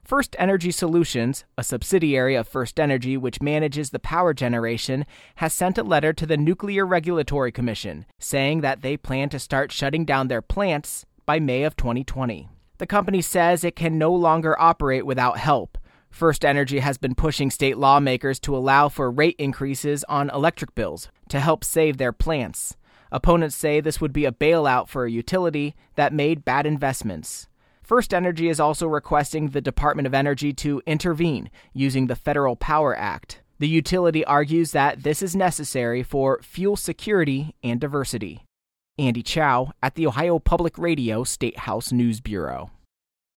First Energy Solutions, a subsidiary of First Energy which manages the power generation, has sent a letter to the Nuclear Regulatory Commission saying that they plan to start shutting down their plants by May of 2020. The company says it can no longer operate without help. First Energy has been pushing state lawmakers to allow for rate increases on electric bills to help save their plants. Opponents say this would be a bailout for a utility that made bad investments. First Energy is also requesting the Department of Energy to intervene using the Federal Power Act. The utility argues that this is necessary for fuel security and diversity. Andy Chow at the Ohio Public Radio State House News Bureau.